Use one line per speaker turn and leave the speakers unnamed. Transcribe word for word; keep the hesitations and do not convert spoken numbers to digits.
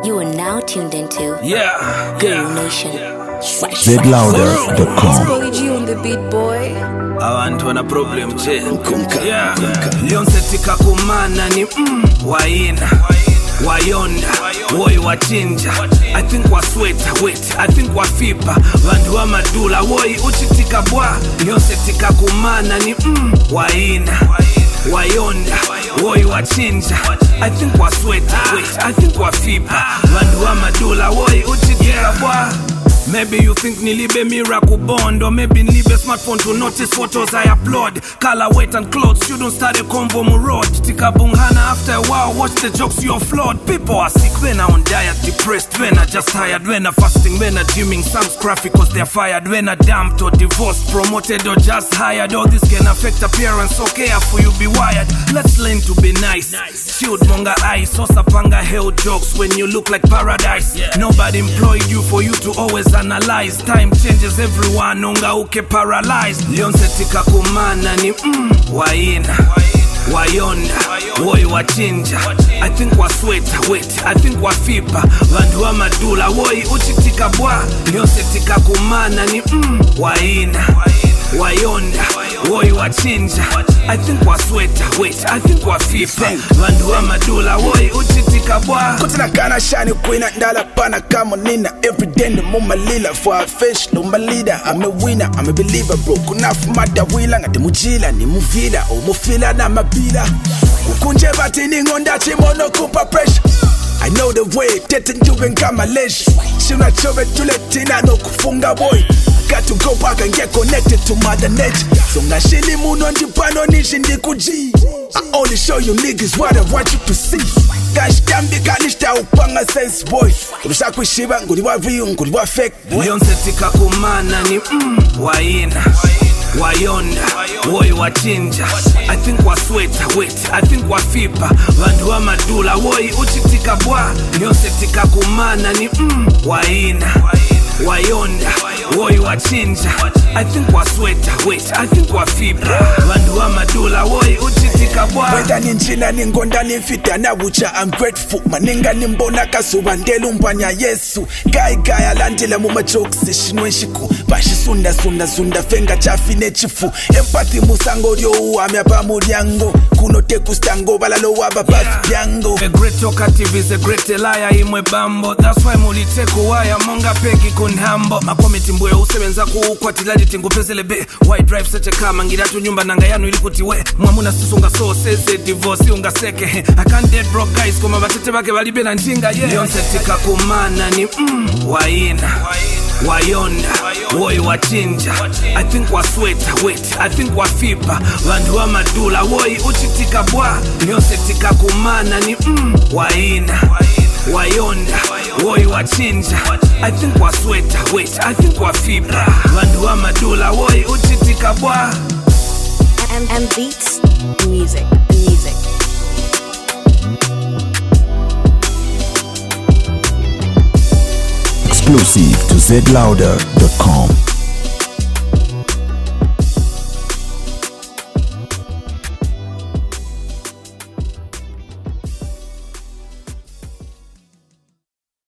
You are now tuned into
Yeah,
Guru
yeah.
Nation.
Z louder dot com.
G on the beat, boy.
Abantu wana problem je. Yeah. Lyonsetika kumana ni mm, waina wayonda woy wachinja. I think wasweta wait I think wafipa vandu wa madula woy uchitika bwa. Lyonsetika kumana ni mm, waina wayonda woy wachinja. I think wasweta wait I think wafipa vandu wa madula woy uchitika bwa. Maybe you think nilibe miracle bond, or maybe nilibe smartphone to notice photos I upload. Color, weight and clothes, you don't start a convo mu road. Tika bunghana after a while, watch the jokes you offload. People are sick when I on diet, depressed, when I just tired, when I fasting, when I gymming, some graphic cause they're fired, when I dumped or divorced, promoted or just hired. All this can affect appearance, okay, for you be wired. Let's learn to be nice. Shield monga eyes, so sapanga hell jokes when you look like paradise. Nobody employed you for you to always analyze. Time changes everyone, unga uke paralyzed. Lyonsetika kumana ni mm, waina wayonda woy wachinja. I think wasweta wait I think wafipa vandu wa madula woy uchitika bwa. Lyonsetika kumana ni mm, waina wayonda woy wachinja. I think wasweta wait I think wafipa vandu wa madula woy uchitika bwa.
Kutina kana shani kuina ndala pana kama nina. Everyday ni muma lila for a fish no my leader. I'm a winner I'm a believer bro. Kuna fumada wila ngati mujila ni muvila o mufila na mabila. Ukunje bati ni ngonda chimono kupa pressure. I know the way tete njuwe kama lesh. Shuna chove tuletina no kufunga boy. Got to go back and get connected to mother nature. So ngashili muno ndipano nishi ndikuji. I only show you niggas what I want you to see. Cash dambi kanishta upanga sense boy. Kurusha kushiba nguri wa real nguri wa fake boy.
Lyonsetika kumana ni mm, waina wayonda woy wachinja. I think wasweta wait I think wafipa vandu wa madula woy uchitika bwa. Lyonsetika kumana ni mm, waina wayonda woy wachinja. I think wasweta wait I think wafipa vandu wa madula woy uchitika bwa.
Whether ni njina ni ngonda ni mfita na wucha I'm grateful. Maninga ni mbona kasuba ndelu mpanya Yesu. Gai gai alandila muma jokes shinwe shiku. Bashi sunda sunda sunda fenga chafine chifu. Empathy musango ryo uwame apa muriango. Kuno teku stango balalo waba bafi yango.
A great talkative is a great liar imwe bambo. That's why muliteku waya monga peki kunhambo. Makomiti mbwe usebenza kuukwa tilali tingu pezelebe. Why drive such a car mangiratu nyumba nanga yanu ilikutiwe. Mwamuna susunga so seze divorce unga seke. I can't date broke guys kuma batete bake balibe na njinga yeah. Lyonsetika kumana ni mm, waina wayonda woy wachinja. I think wasweta wait I think wafipa vandu wa madula woy uchitika bwa. Lyonsetika kumana ni mm, waina wayonda woy wachinja. I think wasweta wait I think wafipa vandu wa madula woy uchitika bwa.
And, and beats, music, music.
Exclusive to Z louder dot com.